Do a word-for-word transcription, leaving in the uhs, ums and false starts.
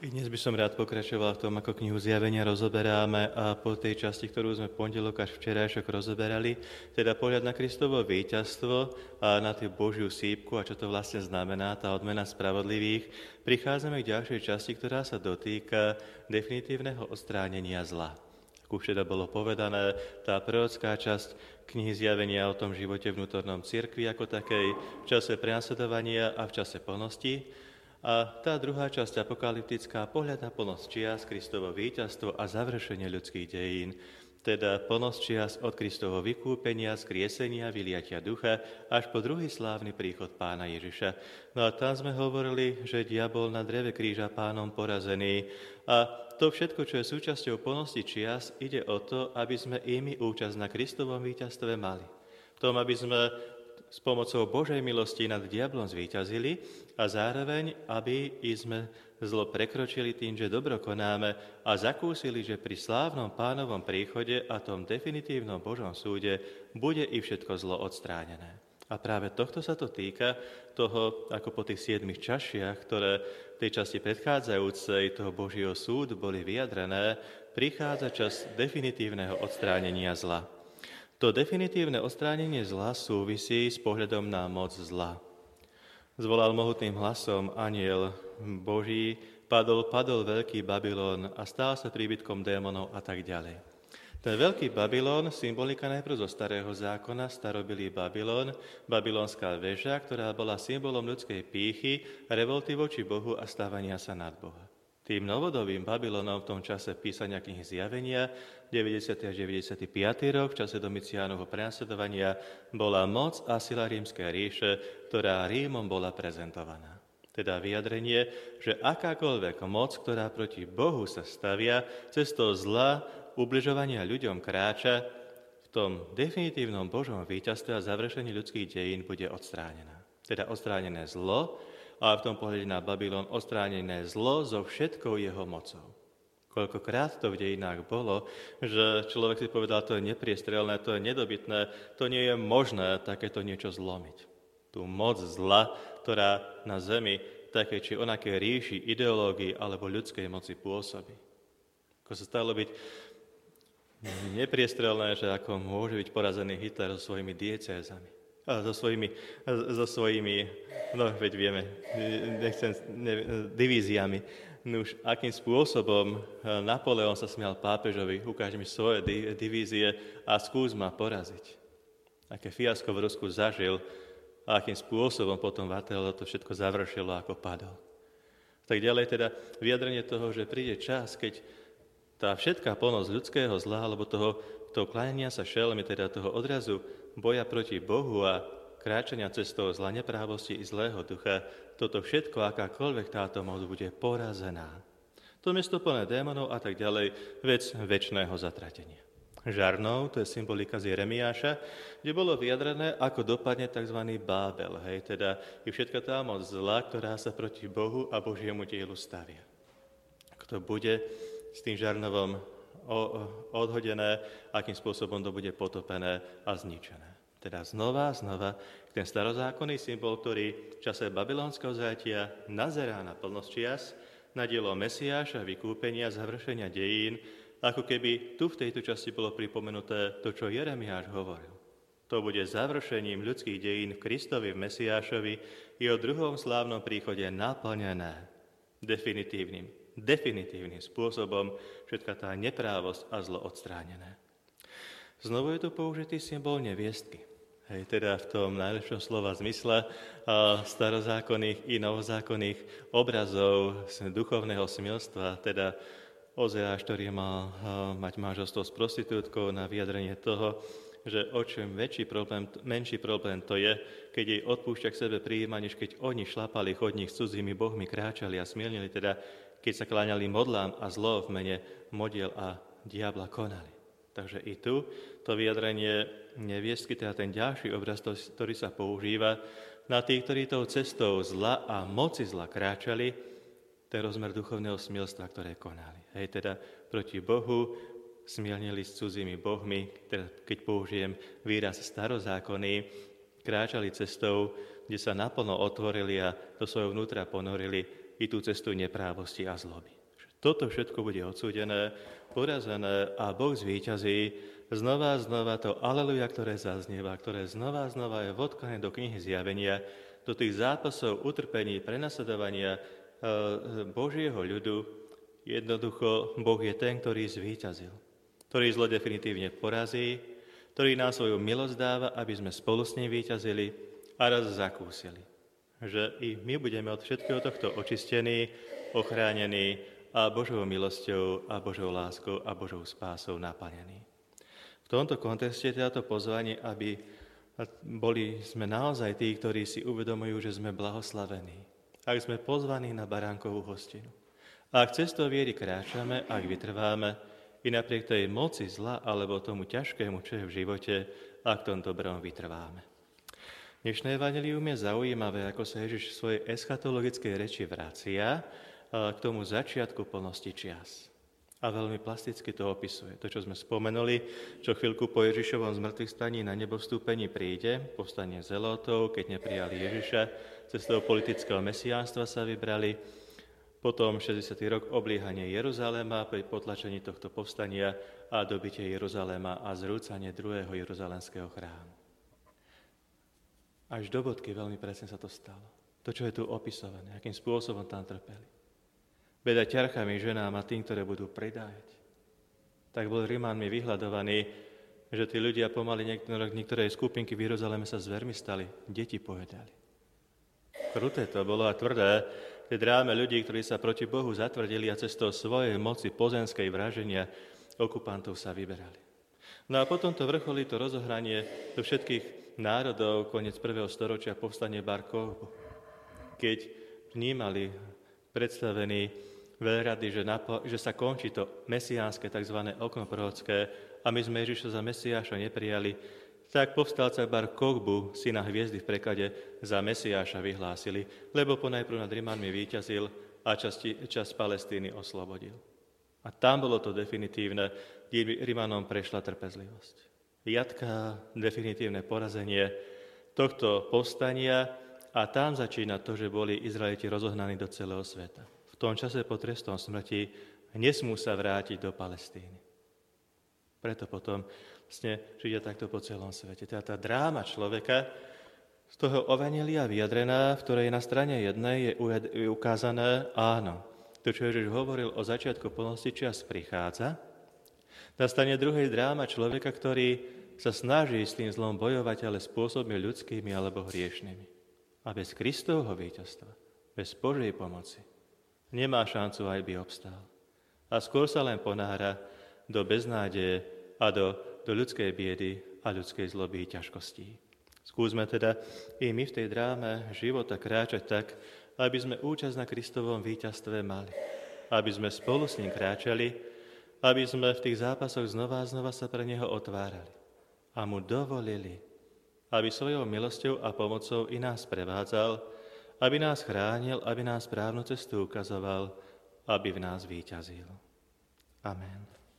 I dnes by som rád pokračoval v tom, ako knihu Zjavenia rozoberáme a po tej časti, ktorú sme pondelok až včerajšok rozoberali, teda pohľad na Kristovo víťazstvo a na tú Božiu sípku a čo to vlastne znamená, tá odmena spravodlivých, prichádzame k ďalšej časti, ktorá sa dotýka definitívneho odstránenia zla. Ako už teda bolo povedané, tá prorocká časť knihy Zjavenia o tom živote vnútornom cirkvi ako takej v čase prenasledovania a v čase plnosti. A tá druhá časť apokalyptická, pohľad na plnosť čias, Kristovo víťazstvo a završenie ľudských dejín, teda plnosť čias od Kristovho vykúpenia, skriesenia, vyliatia ducha, až po druhý slávny príchod Pána Ježiša. No a tam sme hovorili, že diabol na dreve kríža Pánom porazený a to všetko, čo je súčasťou plnosti čias, ide o to, aby sme imi účasť na Kristovom víťazstve mali. V tom, aby sme s pomocou Božej milosti nad diablom zvíťazili a zároveň, aby i sme zlo prekročili tým, že dobro konáme a zakúsili, že pri slávnom Pánovom príchode a tom definitívnom Božom súde bude i všetko zlo odstránené. A práve tohto sa to týka, toho, ako po tých siedmich čašiach, ktoré v tej časti predchádzajúcej toho Božieho súdu boli vyjadrené, prichádza čas definitívneho odstránenia zla. To definitívne odstránenie zla súvisí s pohľadom na moc zla. Zvolal mohutným hlasom anjel Boží, padol, padol veľký Babylon a stal sa príbytkom démonov a tak ďalej. Ten veľký Babylon, symbolika najprv zo starého zákona, starobilý Babylon, babylonská väža, ktorá bola symbolom ľudskej pýchy, revolty voči Bohu a stávania sa nad Boha. Tým novodobým Babylonom v tom čase písania knihy Zjavenia, deväťdesiaty až deväťdesiaty piaty rok, v čase Domiciánovho prenasledovania, bola moc a sila rímskej ríše, ktorá Rímom bola prezentovaná. Teda vyjadrenie, že akákoľvek moc, ktorá proti Bohu sa stavia, cestou zla, ubližovania ľuďom kráča, v tom definitívnom Božom víťazstve a završení ľudských dejín bude odstránená. Teda odstránené zlo, a v tom pohľade na Babylon odstránené zlo so všetkou jeho mocou. Koľkokrát to v dejinách bolo, že človek si povedal, to je nepriestrelné, to je nedobytné, to nie je možné takéto niečo zlomiť. Tú moc zla, ktorá na zemi, také či onaké ríši, ideológii alebo ľudskej moci pôsobí. Ako sa stalo byť nepriestrelné, že ako môže byť porazený Hitler so svojimi diecézami. A so svojimi, so svojimi, no veď vieme, nechcem, ne, divíziami. No už akým spôsobom Napoleon sa smial pápežovi, ukáž mi svoje divízie a skús ma poraziť. Aké fiasko v Rusku zažil a akým spôsobom potom Vatel to všetko završilo, ako padol. Tak ďalej teda vyjadrenie toho, že príde čas, keď tá všetká plnosť ľudského zla, alebo toho, toho kláňania sa šelmy, teda toho odrazu boja proti Bohu a kráčania cestou zla, neprávosti i zlého ducha, toto všetko, akákoľvek táto moc bude porazená. To miesto plné démonov a tak ďalej, vec večného zatratenia. Žarnou, to je symbolika z Jeremiáša, kde bolo vyjadrené, ako dopadne tzv. Bábel, hej, teda je všetka tá moc zla, ktorá sa proti Bohu a Božiemu dielu stavia. Ako to bude s tým žarnovom odhodené, akým spôsobom to bude potopené a zničené. Teda znova, znova, ten starozákonný symbol, ktorý v čase babylonského zajatia nazerá na plnosť čias, na dielo Mesiáša, vykúpenia, završenia dejín, ako keby tu v tejto časti bolo pripomenuté to, čo Jeremiáš hovoril. To bude završením ľudských dejín v Kristovi, v Mesiášovi i o druhom slávnom príchode naplnené definitívnym definitívnym spôsobom všetka tá neprávosť a zlo odstránené. Znovu je tu použitý symbol neviestky. Hej, teda v tom najlepšom slova zmysle a starozákonných i novozákonných obrazov duchovného smilstva, teda Ozeáš, ktorý mal mať manželstvo s prostitútkou na vyjadrenie toho, že o čom väčší problém, menší problém to je, keď jej odpúšťa k sebe prijíma, než keď oni šlapali chodník s cudzými bohmi, kráčali a smielnili, teda keď sa kláňali modlám a zlo v mene modiel a diabla konali. Takže i tu to vyjadrenie neviestky, teda ten ďalší obraz, ktorý sa používa na tých, ktorí tou cestou zla a moci zla kráčali, ten rozmer duchovného smilstva, ktoré konali. Hej, teda proti Bohu smielnili s cudzými bohmi, teda keď použijem výraz starozákonný, kráčali cestou, kde sa naplno otvorili a do svojho vnútra ponorili i tú cestu neprávosti a zloby. Toto všetko bude odsúdené, porazené a Boh zvíťazí. Znova a znova to aleluja, ktoré zaznieva, ktoré znova a znova je vodkané do knihy Zjavenia, do tých zápasov, utrpení, prenasledovania Božieho ľudu. Jednoducho, Boh je ten, ktorý zvíťazil, ktorý zlo definitívne porazí, ktorý nám svoju milosť dáva, aby sme spolu s ním víťazili a raz zakúsili, že i my budeme od všetkého tohto očistení, ochránení a Božou milosťou a Božou láskou a Božou spásou naplnení. V tomto kontexte je to pozvanie, aby boli sme naozaj tí, ktorí si uvedomujú, že sme blahoslavení. Ak sme pozvaní na baránkovú hostinu. Ak cestou viery kráčame, ak vytrváme, i napriek tej moci zla alebo tomu ťažkému, čo je v živote, ak v tom dobrom vytrváme. Dnešné evanjelium je zaujímavé, ako sa Ježiš v svojej eschatologickej reči vracia k tomu začiatku plnosti čias. A veľmi plasticky to opisuje. To, čo sme spomenuli, čo chvíľku po Ježišovom zmŕtvychvstaní na nebo vstúpení príde, povstanie zelotov, keď neprijali Ježiša, cestou politického mesiánstva sa vybrali, potom šesťdesiaty rok obliehanie Jeruzaléma pri potlačení tohto povstania a dobitie Jeruzaléma a zrúcanie druhého jeruzalemského chrámu. Až do bodky veľmi presne sa to stalo. To, čo je tu opisované, akým spôsobom tam trpeli. Beda ťarchami, ženám a tým, ktoré budú predájať. Tak bol Rímanmi vyhľadovaní, že tí ľudia pomaly niektoré, niektoré skupinky v Jeruzaleme sa zvermi stali, deti povedali. Kruté to bolo a tvrdé, tie dráme ľudí, ktorí sa proti Bohu zatvrdili a cestou svojej moci pozemskej vraženia okupantov sa vyberali. No a potom to vrcholí to rozohranie do všetkých národov, koniec prvého storočia, povstanie Bar Kochbu, keď vnímali predstavení veľrady, že, napo- že sa končí to mesiánske, tzv. Okno prorocké a my sme Ježiša za Mesiáša neprijali, tak povstalca Bar Kochbu, syna hviezdy v preklade, za Mesiáša vyhlásili, lebo ponajprv nad Rimanmi víťazil a časti, časť Palestíny oslobodil. A tam bolo to definitívne, kde Rimanom prešla trpezlivosť. Jatká, definitívne porazenie tohto povstania a tam začína to, že boli Izraeliti rozohnaní do celého sveta. V tom čase po trestom smrti nesmú sa vrátiť do Palestíny. Preto potom vlastne židia takto po celom svete. Teda tá dráma človeka z toho evanjelia vyjadrená, v ktorej na strane jednej je ukázané, áno, to, čo Ježiš hovoril o začiatku plnosti čias, prichádza. Na strane druhej dráma človeka, ktorý sa snaží s tým zlom bojovať, ale spôsobmi ľudskými alebo hriešnými. A bez Kristovho víťazstva, bez Božej pomoci, nemá šancu, aj by obstál. A skôr sa len ponára do beznádeje a do, do ľudskej biedy a ľudskej zloby a ťažkostí. Skúsme teda i my v tej dráme života kráčať tak, aby sme účasť na Kristovom víťazstve mali. Aby sme spolu s ním kráčali, aby sme v tých zápasoch znova a znova sa pre neho otvárali. A mu dovolili, aby svojou milosťou a pomocou i nás prevádzal, aby nás chránil, aby nás správnu cestu ukazoval, aby v nás víťazil. Amen.